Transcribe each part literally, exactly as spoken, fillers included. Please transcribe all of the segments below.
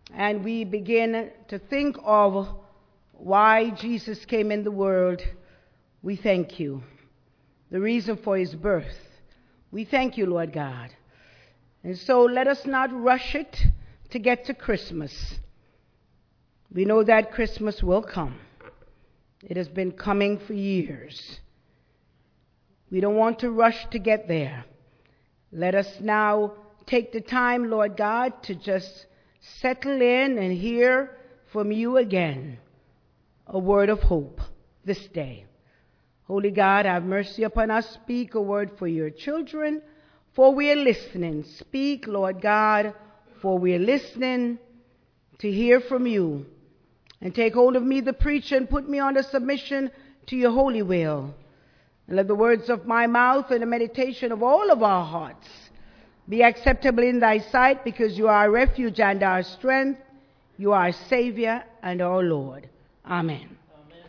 and we begin to think of why Jesus came in the world, we thank you. The reason for his birth, we thank you, Lord God. And so let us not rush it to get to Christmas. We know that Christmas will come. It has been coming for years. We don't want to rush to get there. Let us now take the time, Lord God, to just settle in and hear from you again a word of hope this day. Holy God, have mercy upon us. Speak a word for your children, for we are listening. Speak, Lord God, for we are listening to hear from you. And take hold of me, the preacher, and put me under submission to your holy will. And let the words of my mouth and the meditation of all of our hearts be acceptable in thy sight, because you are our refuge and our strength. You are our Savior and our Lord. Amen. Amen.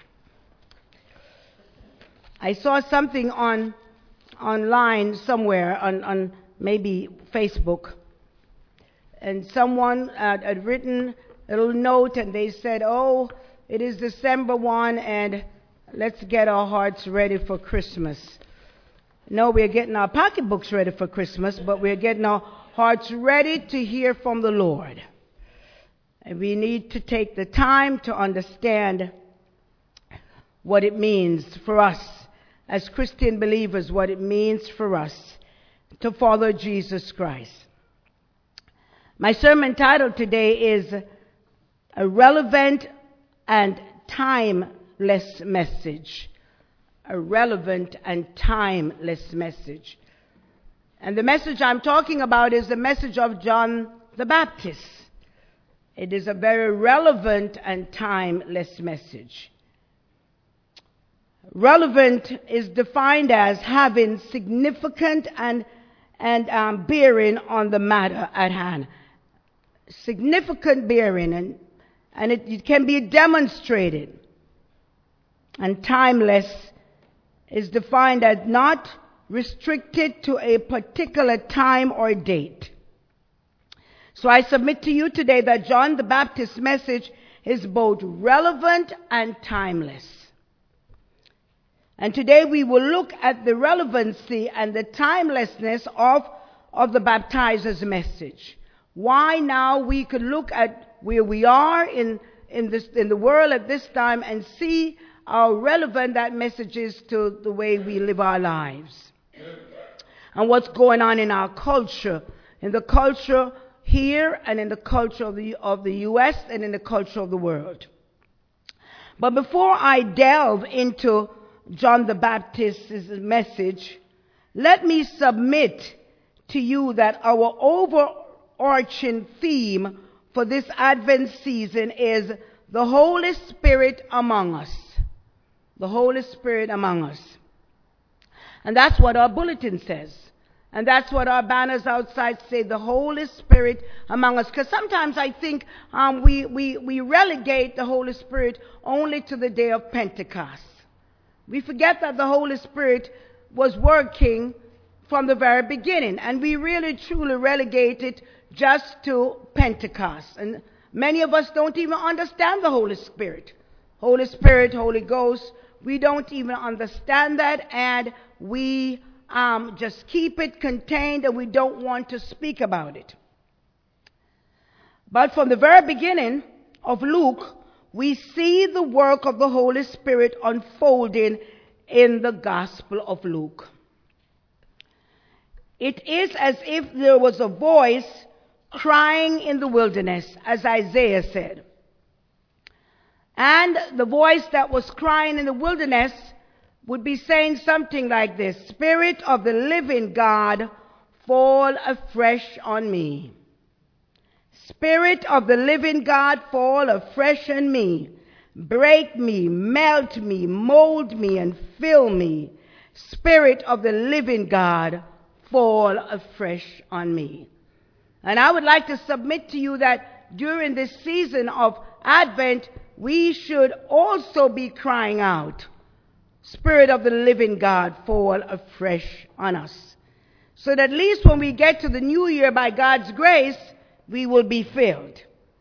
I saw something on online somewhere, on, on maybe Facebook, and someone uh, had written a little note, and they said, oh, it is December first, and let's get our hearts ready for Christmas. No, we're getting our pocketbooks ready for Christmas, but we're getting our hearts ready to hear from the Lord. And we need to take the time to understand what it means for us as Christian believers, what it means for us to follow Jesus Christ. My sermon title today is A Relevant and Timeless Message. A relevant and timeless message. And the message I'm talking about is the message of John the Baptist. It is a very relevant and timeless message. Relevant is defined as having significant and, and um, bearing on the matter at hand. Significant bearing, and, and it, it can be demonstrated. And timeless is defined as not restricted to a particular time or date. So I submit to you today that John the Baptist's message is both relevant and timeless. And today we will look at the relevancy and the timelessness of, of the baptizer's message. Why now we could look at where we are in, in, this, in the world at this time and see how relevant that message is to the way we live our lives. And what's going on in our culture, in the culture here and in the culture of the, of the U S and in the culture of the world. But before I delve into John the Baptist's message, let me submit to you that our overarching theme for this Advent season is the Holy Spirit among us. The Holy Spirit among us. And that's what our bulletin says. And that's what our banners outside say, the Holy Spirit among us. Because sometimes I think um, we, we, we relegate the Holy Spirit only to the day of Pentecost. We forget that the Holy Spirit was working from the very beginning. And we really truly relegate it just to Pentecost. And many of us don't even understand the Holy Spirit. Holy Spirit, Holy Ghost. We don't even understand that, and we um, just keep it contained, and we don't want to speak about it. But from the very beginning of Luke, we see the work of the Holy Spirit unfolding in the Gospel of Luke. It is as if there was a voice crying in the wilderness, as Isaiah said. And the voice that was crying in the wilderness would be saying something like this: Spirit of the living God, fall afresh on me. Spirit of the living God, fall afresh on me. Break me, melt me, mold me, and fill me. Spirit of the living God, fall afresh on me. And I would like to submit to you that during this season of Advent, we should also be crying out, Spirit of the living God, fall afresh on us. So that at least when we get to the new year, by God's grace, we will be filled.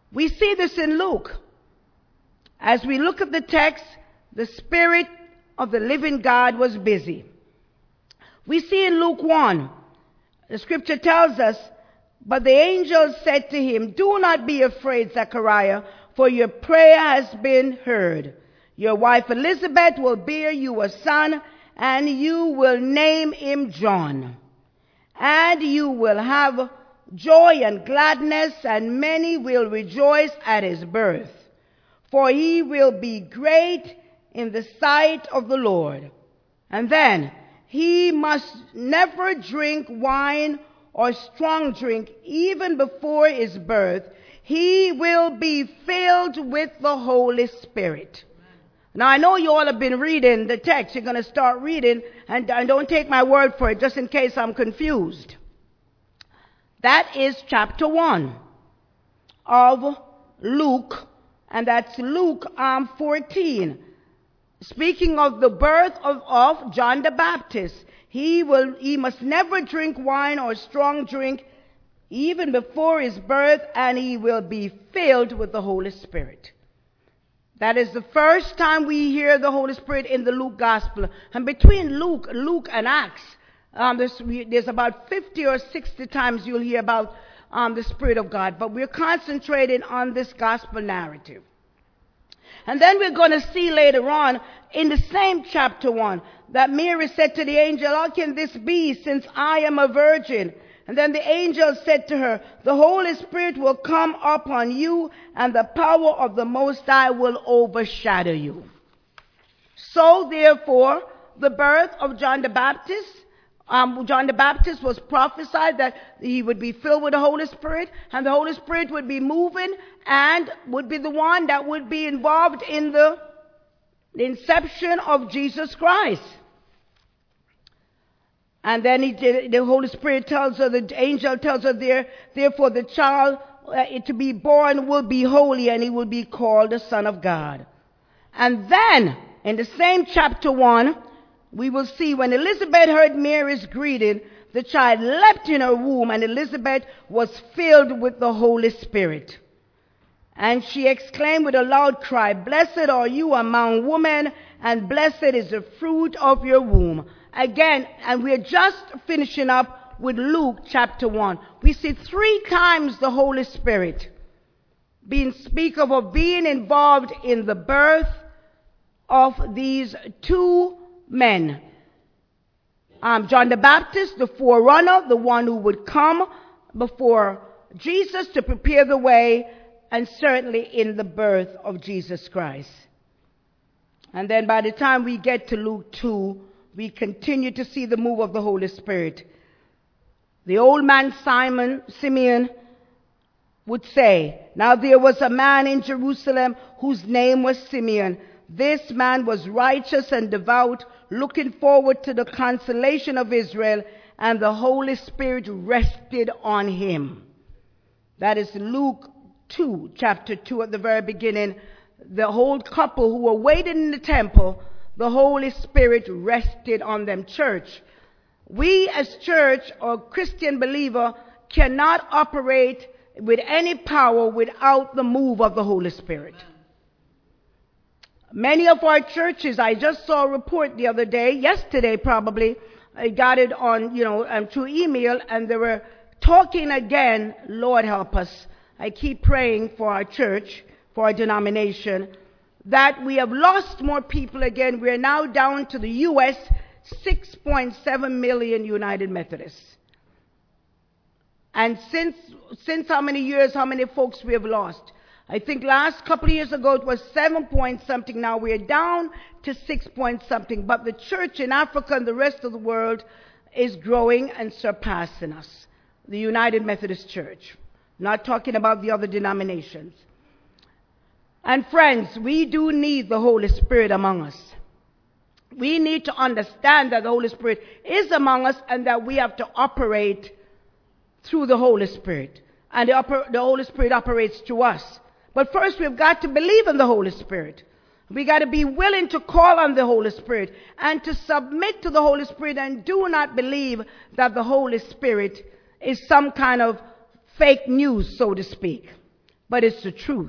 We see this in Luke. As we look at the text, the Spirit of the living God was busy. We see in Luke one, the scripture tells us, but the angel said to him, do not be afraid, Zechariah, for your prayer has been heard. Your wife Elizabeth will bear you a son, and you will name him John. And you will have joy and gladness, and many will rejoice at his birth. For he will be great in the sight of the Lord. And then, he must never drink wine or strong drink, even before his birth. He will be filled with the Holy Spirit. Now, I know you all have been reading the text. You're going to start reading, and, and don't take my word for it, just in case I'm confused. That is chapter one of Luke, and that's Luke um, fourteen. Speaking of the birth of, of John the Baptist, he will he must never drink wine or strong drink, even before his birth, and he will be filled with the Holy Spirit. That is the first time we hear the Holy Spirit in the Luke Gospel. And between Luke, Luke and Acts, um, there's, we, there's about fifty or sixty times you'll hear about um, the Spirit of God. But we're concentrating on this Gospel narrative. And then we're going to see later on in the same chapter one that Mary said to the angel, how can this be since I am a virgin? And then the angel said to her, the Holy Spirit will come upon you, and the power of the Most High will overshadow you. So therefore, the birth of John the Baptist, um, John the Baptist was prophesied that he would be filled with the Holy Spirit, and the Holy Spirit would be moving and would be the one that would be involved in the, the inception of Jesus Christ. And then he did, the Holy Spirit tells her, the angel tells her there, therefore the child uh, to be born will be holy, and he will be called the Son of God. And then, in the same chapter one, we will see when Elizabeth heard Mary's greeting, the child leapt in her womb, and Elizabeth was filled with the Holy Spirit. And she exclaimed with a loud cry, blessed are you among women, and blessed is the fruit of your womb. Again, and we're just finishing up with Luke chapter one. We see three times the Holy Spirit being speak of or being involved in the birth of these two men. Um, John the Baptist, the forerunner, the one who would come before Jesus to prepare the way, and certainly in the birth of Jesus Christ. And then by the time we get to Luke two, we continue to see the move of the Holy Spirit. The old man Simon, Simeon, would say, now there was a man in Jerusalem whose name was Simeon. This man was righteous and devout, looking forward to the consolation of Israel, and the Holy Spirit rested on him. That is Luke two, chapter two, at the very beginning. The whole couple who were waiting in the temple, the Holy Spirit rested on them. Church, we as church or Christian believer cannot operate with any power without the move of the Holy Spirit. Many of our churches, I just saw a report the other day, yesterday probably, I got it on, you know, um, through email, and they were talking again, Lord help us. I keep praying for our church, for our denomination, that we have lost more people again. We are now down to the U S six point seven million United Methodists. And since, since how many years, how many folks we have lost? I think last couple of years ago it was seven point something. Now we are down to six point something. But the church in Africa and the rest of the world is growing and surpassing us. The United Methodist Church. Not talking about the other denominations. And friends, we do need the Holy Spirit among us. We need to understand that the Holy Spirit is among us, and that we have to operate through the Holy Spirit. And the, oper- the Holy Spirit operates through us. But first we've got to believe in the Holy Spirit. We got to be willing to call on the Holy Spirit and to submit to the Holy Spirit, and do not believe that the Holy Spirit is some kind of fake news, so to speak. but it's the truth.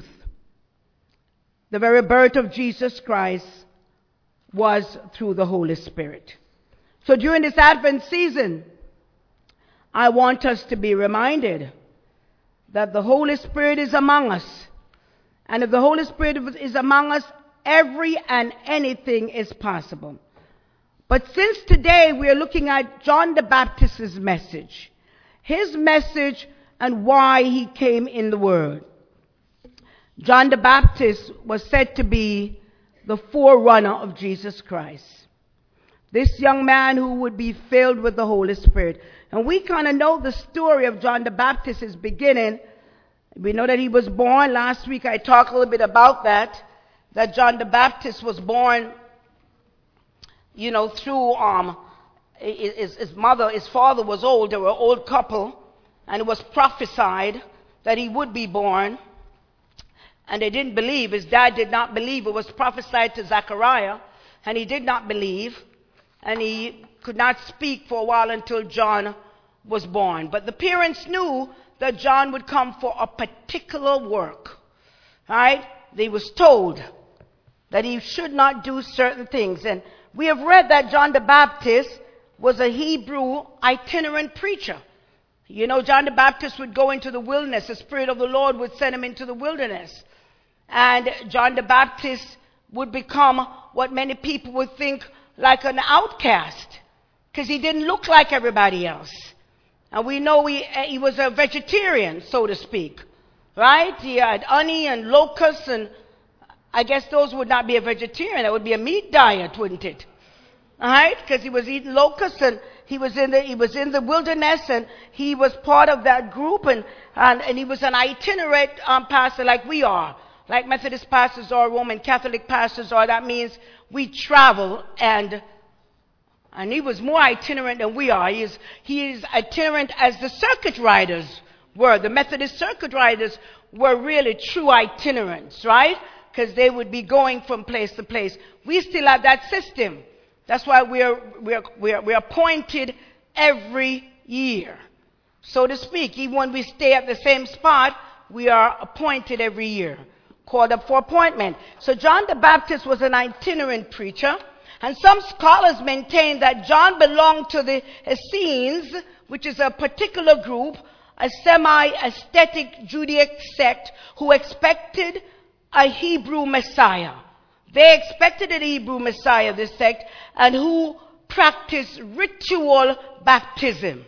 The very birth of Jesus Christ was through the Holy Spirit. So during this Advent season, I want us to be reminded that the Holy Spirit is among us. And if the Holy Spirit is among us, every and anything is possible. But since today we are looking at John the Baptist's message, his message and why he came in the world. John the Baptist was said to be the forerunner of Jesus Christ. This young man who would be filled with the Holy Spirit. And we kind of know the story of John the Baptist's beginning. We know that he was born. Last week I talked a little bit about that. That John the Baptist was born, you know, through um, his, his mother, his father was old. They were an old couple. And it was prophesied that he would be born. And they didn't believe. His dad did not believe. It was prophesied to Zechariah. And he did not believe. And he could not speak for a while until John was born. But the parents knew that John would come for a particular work. Right? They was told that he should not do certain things. And we have read that John the Baptist was a Hebrew itinerant preacher. You know, John the Baptist would go into the wilderness. The Spirit of the Lord would send him into the wilderness. And John the Baptist would become what many people would think like an outcast, because he didn't look like everybody else. And we know he, he was a vegetarian, so to speak. Right? He had honey and locusts, and I guess those would not be a vegetarian. That would be a meat diet, wouldn't it? All right? Because he was eating locusts, and he was in the he was in the wilderness, and he was part of that group, and and, and he was an itinerant um, pastor like we are. Like Methodist pastors or Roman Catholic pastors are. That means we travel, and and he was more itinerant than we are. He is, he is itinerant as the circuit riders were. The Methodist circuit riders were really true itinerants, right? Because they would be going from place to place. We still have that system. That's why we're we're we're, we're appointed every year, so to speak. Even when we stay at the same spot, we are appointed every year. Called up for appointment. So John the Baptist was an itinerant preacher, and some scholars maintain that John belonged to the Essenes, which is a particular group, a semi-aesthetic Judaic sect who expected a Hebrew Messiah. They expected a Hebrew Messiah, this sect, and who practiced ritual baptism.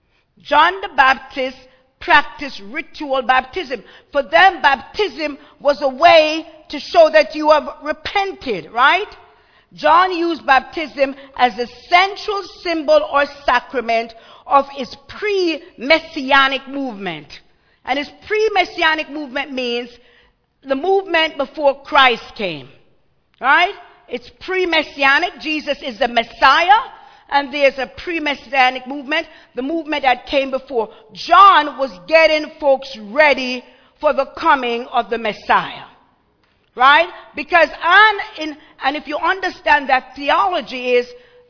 John the Baptist practice ritual baptism. For them, baptism was a way to show that you have repented, right? John used baptism as a central symbol or sacrament of his pre-messianic movement. And his pre-messianic movement means the movement before Christ came, right? It's pre-messianic. Jesus is the Messiah. And there's a pre-messianic movement, the movement that came before. John was getting folks ready for the coming of the Messiah. Right? Because, and, in, and if you understand that theology is,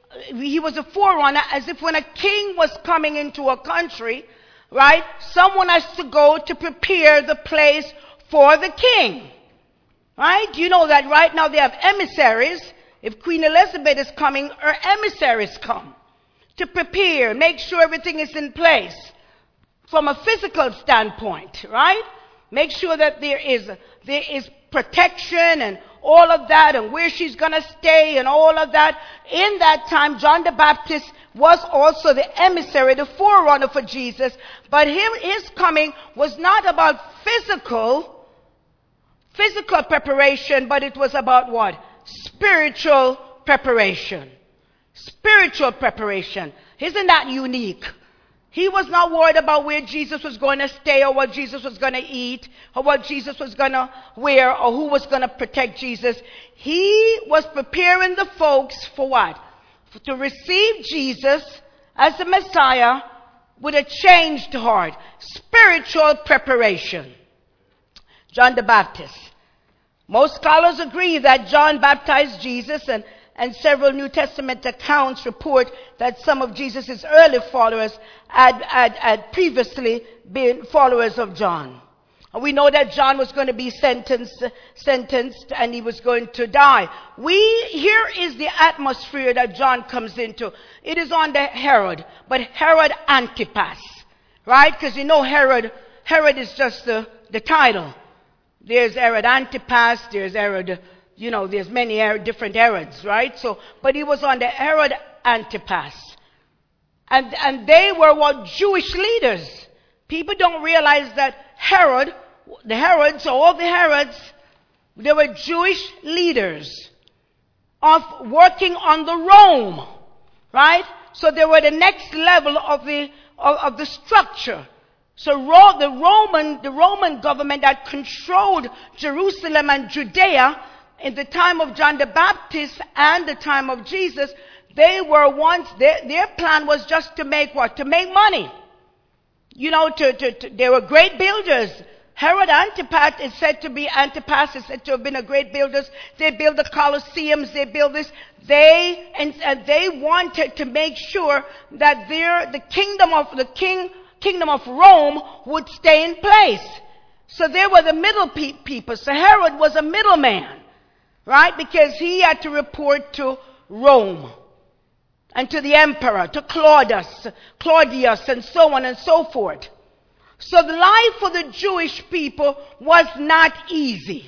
he was a forerunner, as if when a king was coming into a country, right, someone has to go to prepare the place for the king. Right? You know that right now they have emissaries. If Queen Elizabeth is coming, her emissaries come to prepare, make sure everything is in place from a physical standpoint, right? Make sure that there is there is protection and all of that, and where she's going to stay and all of that. In that time, John the Baptist was also the emissary, the forerunner for Jesus. But him, his coming was not about physical, physical preparation, but it was about what? Spiritual preparation. Spiritual preparation. Isn't that unique? He was not worried about where Jesus was going to stay or what Jesus was going to eat or what Jesus was going to wear or who was going to protect Jesus. He was preparing the folks for what? To receive Jesus as the Messiah with a changed heart. Spiritual preparation. John the Baptist. Most scholars agree that John baptized Jesus, and, and several New Testament accounts report that some of Jesus' early followers had, had, had previously been followers of John. We know that John was going to be sentenced, sentenced and he was going to die. We, here is the atmosphere that John comes into. It is under Herod, but Herod Antipas, right? Because you know Herod, Herod is just the, the title. There's Herod Antipas, there's Herod, you know, there's many different Herods, right? So, but he was under Herod Antipas. And, and they were what Jewish leaders. People don't realize that Herod, the Herods, all the Herods, they were Jewish leaders of working on the Rome, right? So they were the next level of the of, of the structure. So Ro- the Roman the Roman government that controlled Jerusalem and Judea in the time of John the Baptist and the time of Jesus, they were once their their plan was just to make what? To make money. You know, to, to, to, they were great builders. Herod Antipas is said to be, Antipas is said to have been a great builder. They built the Colosseums, they built this. They, and, and they wanted to make sure that their, the kingdom of, the king, kingdom of Rome would stay in place. So they were the middle pe- people. So Herod was a middleman, right? Because he had to report to Rome. And to the emperor, to Claudius, Claudius, and so on and so forth. So the life for the Jewish people was not easy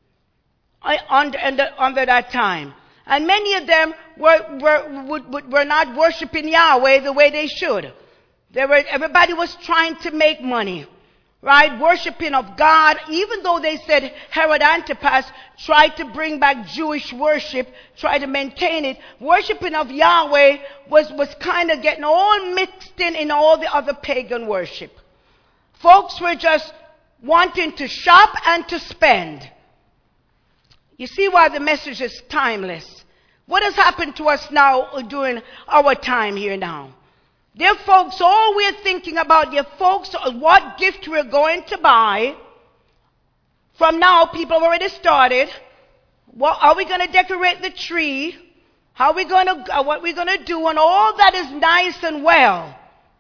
under, under, under that time. And many of them were, were, were, were not worshiping Yahweh the way they should. They were, everybody was trying to make money, right? Worshiping of God, even though they said Herod Antipas tried to bring back Jewish worship, tried to maintain it. Worshiping of Yahweh was, was kind of getting all mixed in in all the other pagan worship. Folks were just wanting to shop and to spend. You see why the message is timeless. What has happened to us now during our time here now? Dear folks, all we're thinking about, dear folks, what gift we're going to buy. From now, people have already started. What are we going to decorate the tree? How are we going to, uh, what we're going to do? And all that is nice and well.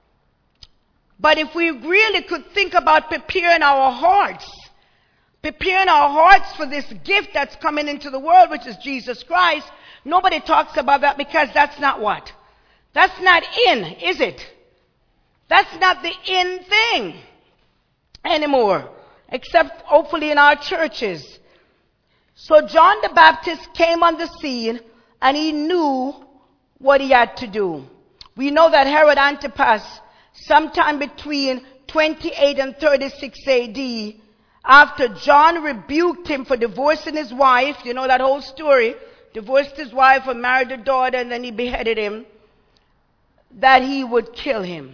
But if we really could think about preparing our hearts, preparing our hearts for this gift that's coming into the world, which is Jesus Christ, nobody talks about that because that's not what? That's not in, is it? That's not the in thing anymore, except hopefully in our churches. So John the Baptist came on the scene and he knew what he had to do. We know that Herod Antipas, sometime between twenty-eight and thirty-six A D, after John rebuked him for divorcing his wife, you know that whole story, divorced his wife and married a daughter and then he beheaded him, that he would kill him.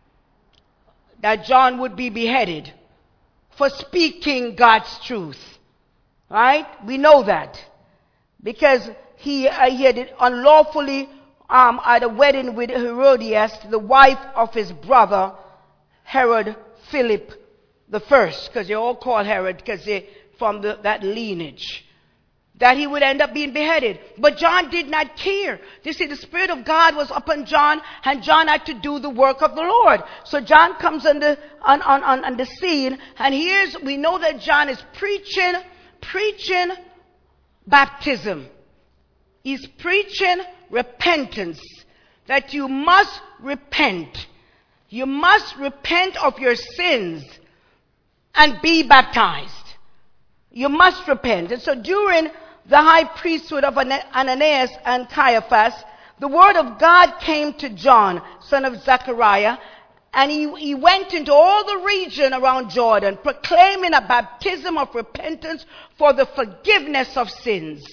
That John would be beheaded for speaking God's truth. Right? We know that. Because he, uh, he had unlawfully um, at a wedding with Herodias, the wife of his brother, Herod Philip the First. Because they all call Herod because they're from the, that lineage. That he would end up being beheaded. But John did not care. You see, the Spirit of God was upon John, and John had to do the work of the Lord. So John comes on the, on, on, on, on the scene, and here's, we know that John is preaching, preaching baptism. He's preaching repentance. That you must repent. You must repent of your sins and be baptized. You must repent. And so during the high priesthood of Ananias and Caiaphas, the word of God came to John, son of Zechariah, and he, he went into all the region around Jordan, proclaiming a baptism of repentance for the forgiveness of sins.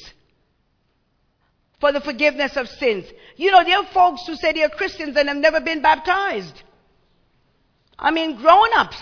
For the forgiveness of sins. You know, there are folks who say they are Christians and have never been baptized. I mean, grown-ups.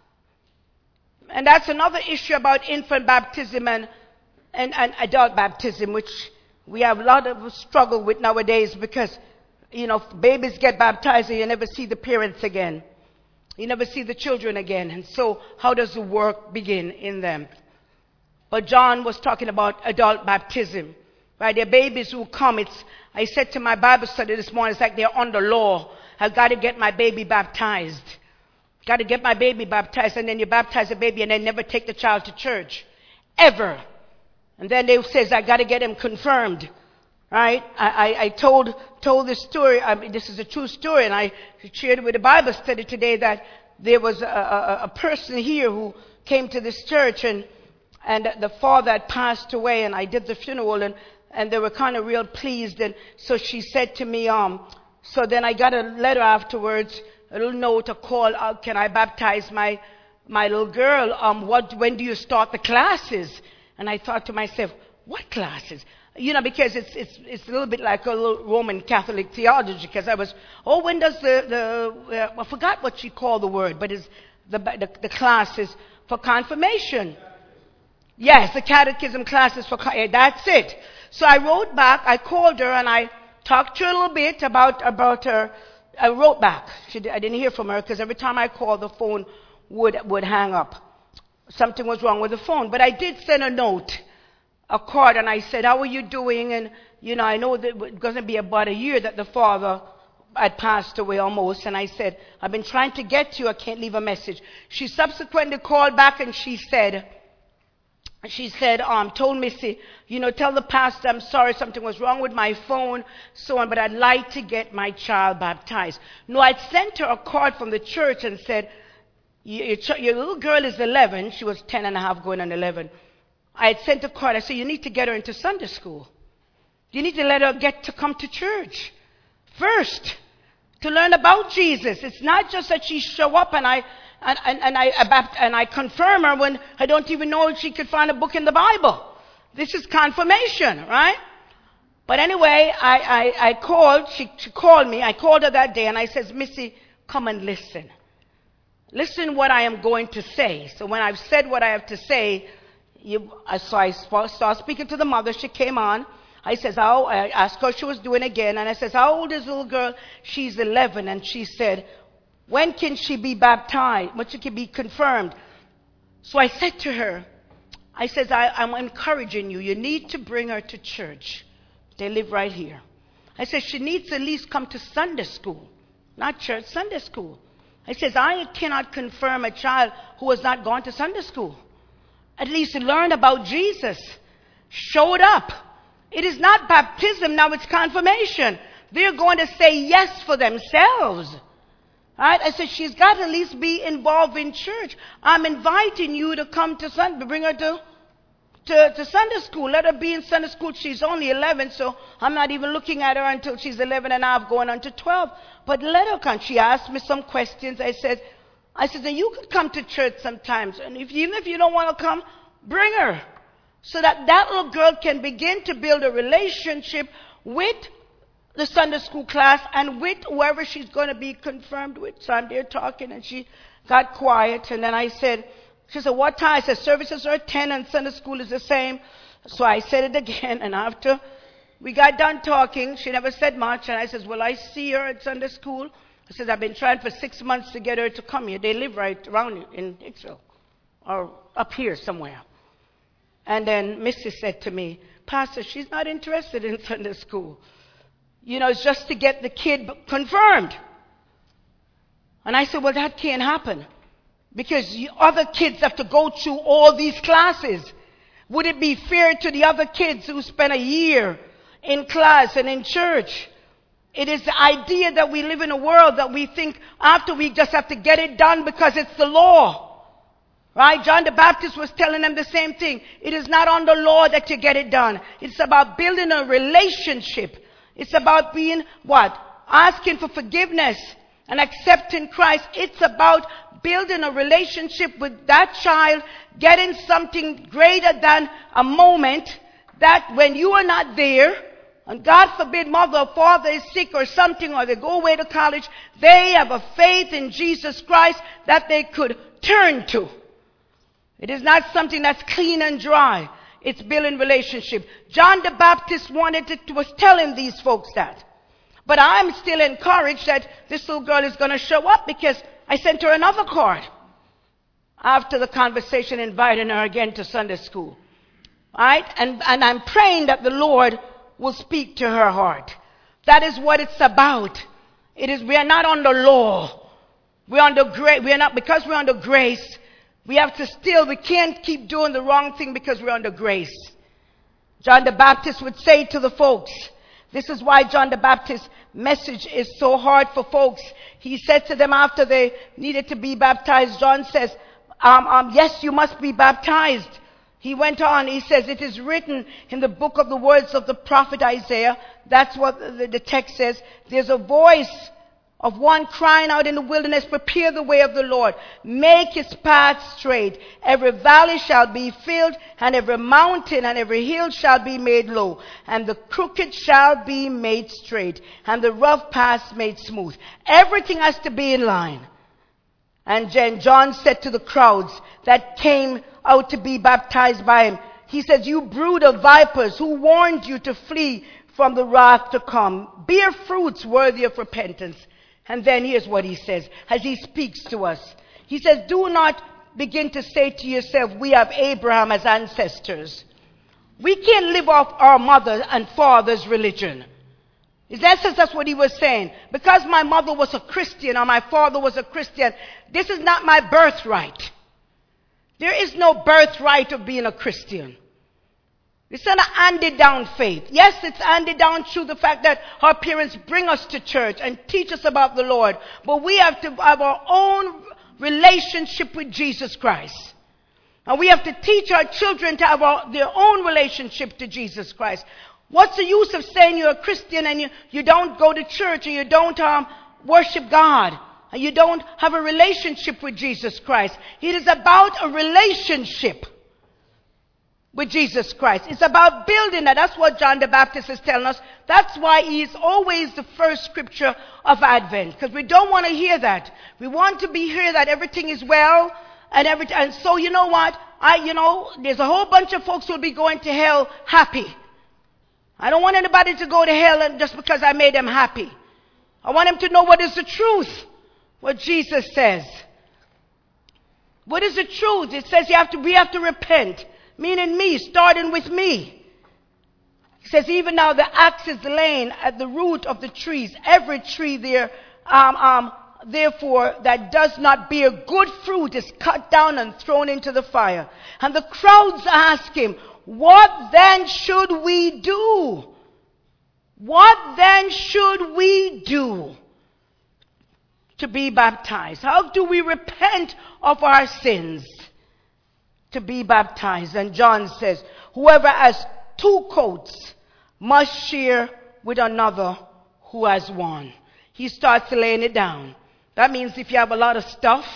And that's another issue about infant baptism and, and, and adult baptism, which we have a lot of struggle with nowadays because, you know, babies get baptized and you never see the parents again. You never see the children again. And so how does the work begin in them? But John was talking about adult baptism. Right? They're babies who come. It's, I said to my Bible study this morning, it's like they're under law. I've got to get my baby baptized. got to get my baby baptized, and then you baptize the baby and then never take the child to church. Ever. And then they says, I got to get him confirmed. Right? I, I, I told told this story. I mean, this is a true story, and I shared it with a Bible study today that there was a, a, a person here who came to this church, and and the father had passed away, and I did the funeral, and, and they were kind of real pleased. And so she said to me, um, so then I got a letter afterwards, a little note, a call, uh, can I baptize my my little girl? Um, what? When do you start the classes? And I thought to myself, what classes? You know, because it's it's it's a little bit like a little Roman Catholic theology. Because I was, oh, when does the the uh, I forgot what she called the word, but it's the the, the classes for confirmation. Yes, the catechism classes for yeah, that's it. So I wrote back. I called her and I talked to her a little bit about about her. I wrote back. She did, I didn't hear from her because every time I called, the phone would would hang up. Something was wrong with the phone, but I did send a note. A card, and I said, how are you doing? And, you know, I know that it's going to be about a year that the father had passed away almost. And I said, I've been trying to get to you. I can't leave a message. She subsequently called back and she said, she said, um, told Missy, you know, tell the pastor I'm sorry something was wrong with my phone, so on, but I'd like to get my child baptized. No, I'd sent her a card from the church and said, your, your, your little girl is eleven. She was ten and a half going on eleven. I had sent a card. I said, you need to get her into Sunday school. You need to let her get to come to church first to learn about Jesus. It's not just that she show up and I and, and, and I and I confirm her when I don't even know if she could find a book in the Bible. This is confirmation, right? But anyway, I, I, I called. She, she called me. I called her that day and I says, Missy, come and listen. Listen what I am going to say. So when I've said what I have to say, You, so I started speaking to the mother. She came on. I says, how, I asked her what she was doing again. And I says, how old is the little girl? She's eleven. And she said, when can she be baptized? When she can be confirmed? So I said to her, I says, I, I'm encouraging you. You need to bring her to church. They live right here. I said, she needs to at least come to Sunday school. Not church, Sunday school. I says, I cannot confirm a child who has not gone to Sunday school. At least learn about Jesus. Show it up. It is not baptism, now it's confirmation. They're going to say yes for themselves. Right? I said, she's got to at least be involved in church. I'm inviting you to come to Sunday, bring her to, to, to Sunday school. Let her be in Sunday school. She's only eleven, so I'm not even looking at her until she's eleven and a half, going on to twelve. But let her come. She asked me some questions. I said, I said, you could come to church sometimes. And if, even if you don't want to come, bring her. So that that little girl can begin to build a relationship with the Sunday school class and with whoever she's going to be confirmed with. So I'm there talking, and she got quiet. And then I said, she said, what time? I said, services are at ten and Sunday school is the same. So I said it again. And after we got done talking, she never said much. And I said, will I see her at Sunday school? I said, I've been trying for six months to get her to come here. They live right around in Hicksville or up here somewhere. And then Missy said to me, Pastor, she's not interested in Sunday school. You know, it's just to get the kid confirmed. And I said, well, that can't happen because you, other kids have to go through all these classes. Would it be fair to the other kids who spent a year in class and in church? It is the idea that we live in a world that we think after we just have to get it done because it's the law. Right? John the Baptist was telling them the same thing. It is not on the law that you get it done. It's about building a relationship. It's about being what? Asking for forgiveness and accepting Christ. It's about building a relationship with that child, getting something greater than a moment that when you are not there, and God forbid mother or father is sick or something, or they go away to college, they have a faith in Jesus Christ that they could turn to. It is not something that's clean and dry. It's building relationship. John the Baptist wanted to, was telling these folks that. But I'm still encouraged that this little girl is going to show up because I sent her another card after the conversation, inviting her again to Sunday school. Right? And, and I'm praying that the Lord will speak to her heart. That is what it's about. It is, we are not on the law. We're under grace. We're not, because we're under grace, we have to still, we can't keep doing the wrong thing because we're under grace. John the Baptist would say to the folks, this is why John the Baptist's message is so hard for folks. He said to them after they needed to be baptized, John says, um, um, yes, you must be baptized. He went on, he says, it is written in the book of the words of the prophet Isaiah. That's what the, the text says. There's a voice of one crying out in the wilderness, prepare the way of the Lord. Make his path straight. Every valley shall be filled, and every mountain and every hill shall be made low. And the crooked shall be made straight, and the rough paths made smooth. Everything has to be in line. And then John said to the crowds that came out to be baptized by him, he says, you brood of vipers, who warned you to flee from the wrath to come? Bear fruits worthy of repentance. And then here's what he says as he speaks to us. He says, do not begin to say to yourself, we have Abraham as ancestors. We can't live off our mother and father's religion. In essence, that's what he was saying. Because my mother was a Christian or my father was a Christian, this is not my birthright. There is no birthright of being a Christian. It's not an handed down faith. Yes, it's handed down through the fact that our parents bring us to church and teach us about the Lord. But we have to have our own relationship with Jesus Christ. And we have to teach our children to have our, their own relationship to Jesus Christ. What's the use of saying you're a Christian and you, you don't go to church and you don't um, worship God and you don't have a relationship with Jesus Christ? It is about a relationship with Jesus Christ. It's about building that. That's what John the Baptist is telling us. That's why he is always the first scripture of Advent. Because we don't want to hear that. We want to be here that everything is well and everything. And so you know what? I, you know, there's a whole bunch of folks who will be going to hell happy. I don't want anybody to go to hell just because I made them happy. I want them to know what is the truth. What Jesus says. What is the truth? It says you have to, we have to repent. Meaning me, starting with me. He says, even now the axe is laying at the root of the trees. Every tree there, um, um, therefore, that does not bear good fruit is cut down and thrown into the fire. And the crowds ask him, what then should we do? What then should we do to be baptized? How do we repent of our sins? To be baptized. And John says, whoever has two coats must share with another who has one. He starts laying it down. That means if you have a lot of stuff,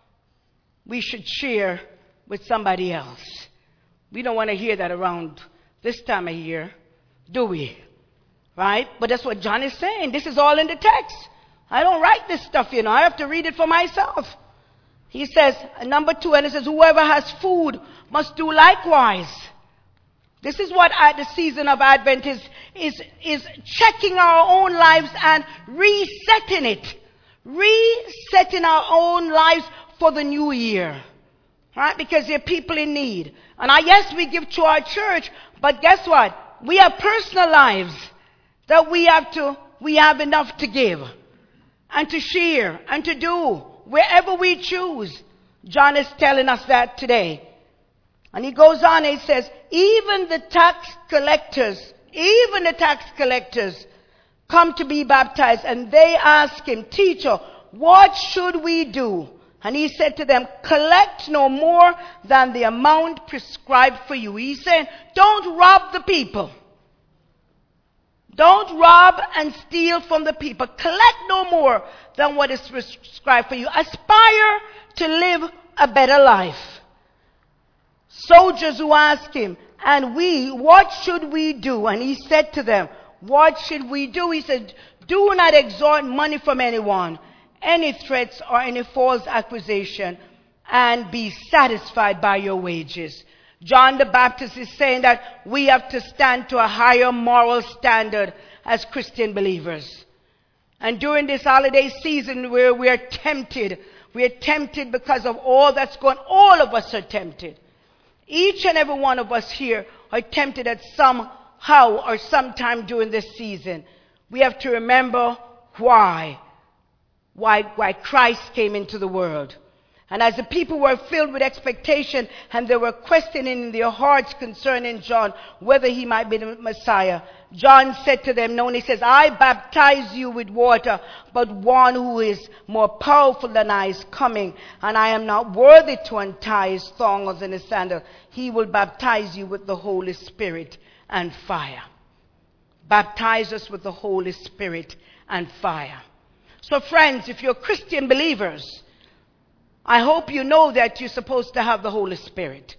we should share with somebody else. We don't want to hear that around this time of year, do we? Right? But that's what John is saying. This is all in the text. I don't write this stuff, you know. I have to read it for myself. He says, number two, and it says, whoever has food must do likewise. This is what at the season of Advent is, is, is checking our own lives and resetting it. Resetting our own lives for the new year. Right? Because there are people in need. And I, yes, we give to our church, but guess what? We have personal lives that we have to, we have enough to give and to share and to do. Wherever we choose. John is telling us that today. And he goes on and he says, even the tax collectors, even the tax collectors come to be baptized. And they ask him, teacher, what should we do? And he said to them, collect no more than the amount prescribed for you. He said, don't rob the people. Don't rob and steal from the people. Collect no more than what is prescribed for you. Aspire to live a better life. Soldiers who asked him, and we, what should we do? And he said to them, what should we do? He said, do not extort money from anyone, any threats or any false accusation, and be satisfied by your wages. John the Baptist is saying that we have to stand to a higher moral standard as Christian believers. And during this holiday season where we are tempted, we are tempted because of all that's going on. All of us are tempted. Each and every one of us here are tempted at somehow or sometime during this season. We have to remember why. why, why Christ came into the world. And as the people were filled with expectation and they were questioning in their hearts concerning John whether he might be the Messiah, John said to them, no, and he says, I baptize you with water, but one who is more powerful than I is coming, and I am not worthy to untie his thong or his sandal. He will baptize you with the Holy Spirit and fire. Baptize us with the Holy Spirit and fire. So friends, if you're Christian believers, I hope you know that you're supposed to have the Holy Spirit.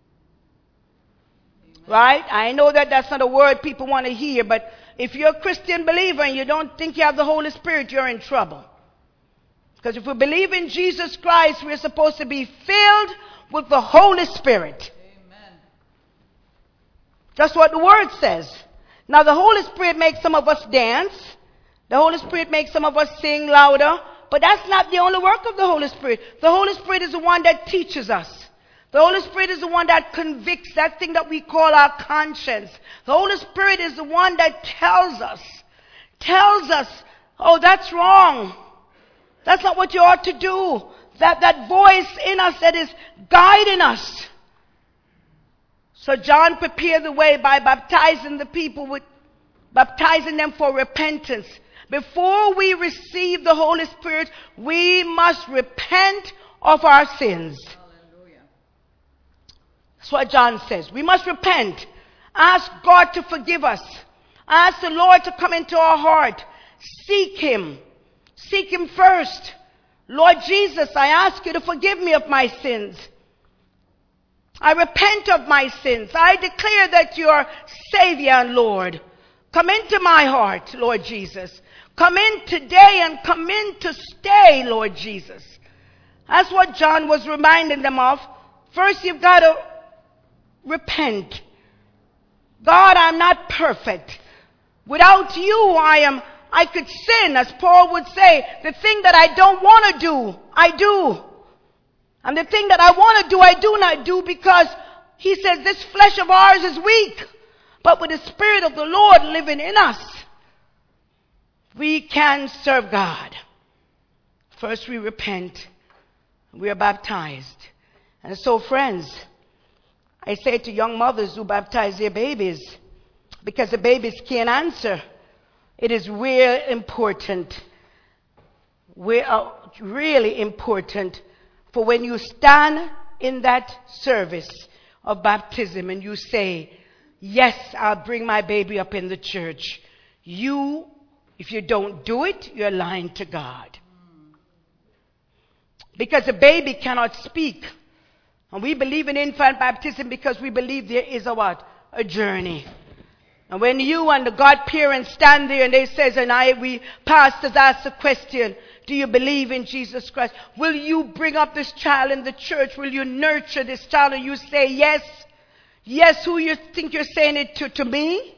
Amen. Right? I know that that's not a word people want to hear, but if you're a Christian believer and you don't think you have the Holy Spirit, you're in trouble. Because if we believe in Jesus Christ, we're supposed to be filled with the Holy Spirit. Amen. That's what the word says. Now the Holy Spirit makes some of us dance. The Holy Spirit makes some of us sing louder. But that's not the only work of the Holy Spirit. The Holy Spirit is the one that teaches us. The Holy Spirit is the one that convicts, that thing that we call our conscience. The Holy Spirit is the one that tells us, tells us, oh, that's wrong. That's not what you ought to do. That, that voice in us that is guiding us. So John prepared the way by baptizing the people with, baptizing them for repentance. Before we receive the Holy Spirit, we must repent of our sins. Hallelujah. That's what John says. We must repent. Ask God to forgive us. Ask the Lord to come into our heart. Seek Him. Seek Him first. Lord Jesus, I ask you to forgive me of my sins. I repent of my sins. I declare that you are Savior and Lord. Come into my heart, Lord Jesus. Come in today and come in to stay, Lord Jesus. That's what John was reminding them of. First, you've got to repent. God, I'm not perfect. Without you, I am, I could sin, as Paul would say. The thing that I don't want to do, I do. And the thing that I want to do, I do not do, because he says this flesh of ours is weak. But with the Spirit of the Lord living in us, we can serve God. First we repent. We are baptized. And so friends, I say to young mothers who baptize their babies, because the babies can't answer, it is real important. We are really important for when you stand in that service of baptism and you say, yes, I'll bring my baby up in the church. You, if you don't do it, you're lying to God. Because a baby cannot speak. And we believe in infant baptism because we believe there is a what? A journey. And when you and the godparents stand there and they says, and I, we pastors ask the question, do you believe in Jesus Christ? Will you bring up this child in the church? Will you nurture this child? And you say yes. Yes, who you think you're saying it to? To me?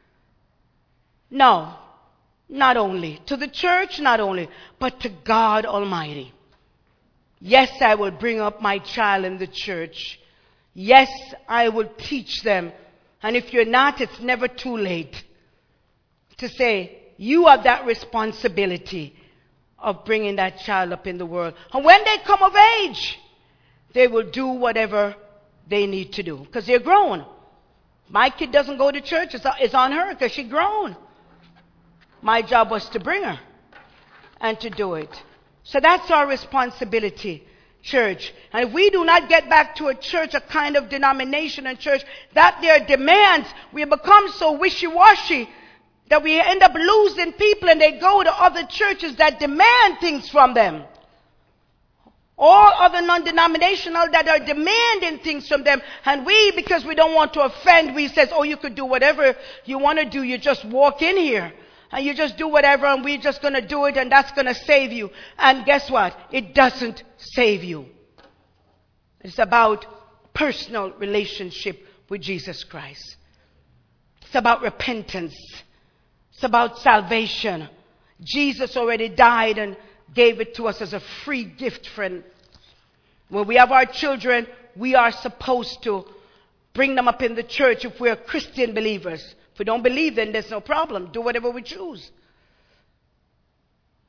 No. Not only. To the church, not only. But to God Almighty. Yes, I will bring up my child in the church. Yes, I will teach them. And if you're not, it's never too late to say, you have that responsibility of bringing that child up in the world. And when they come of age, they will do whatever they need to do. Because they're grown. My kid doesn't go to church. It's, it's on her because she's grown. My job was to bring her and to do it. So that's our responsibility, church. And if we do not get back to a church, a kind of denomination and church, that their demands, we become so wishy-washy that we end up losing people and they go to other churches that demand things from them. Or other non-denominational that are demanding things from them. And we, because we don't want to offend, we says, oh, you could do whatever you want to do. You just walk in here. And you just do whatever and we're just going to do it and that's going to save you. And guess what? It doesn't save you. It's about personal relationship with Jesus Christ. It's about repentance. It's about salvation. Jesus already died and gave it to us as a free gift, friend. When we have our children, we are supposed to bring them up in the church if we're Christian believers. If we don't believe, then there's no problem. Do whatever we choose.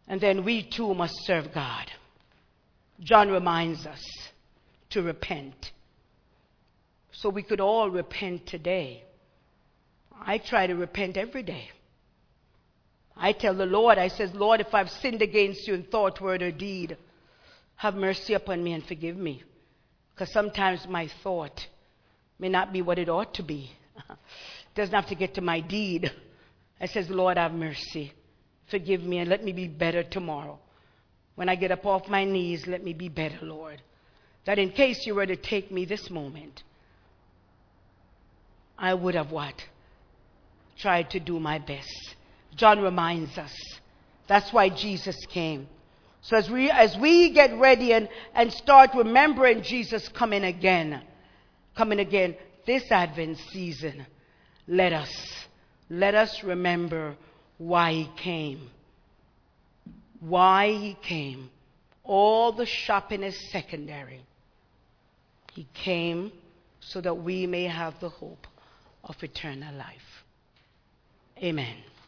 And then we too must serve God. John reminds us to repent. So we could all repent today. I try to repent every day. I tell the Lord, I says, Lord, if I've sinned against you in thought, word, or deed, have mercy upon me and forgive me. Because sometimes my thought may not be what it ought to be. It doesn't have to get to my deed. I says, Lord, have mercy. Forgive me and let me be better tomorrow. When I get up off my knees, let me be better, Lord. That in case you were to take me this moment, I would have what? Tried to do my best. John reminds us. That's why Jesus came. So as we, as we get ready and, and start remembering Jesus coming again, coming again, this Advent season, let us, let us remember why he came. Why he came. All the shopping is secondary. He came so that we may have the hope of eternal life. Amen.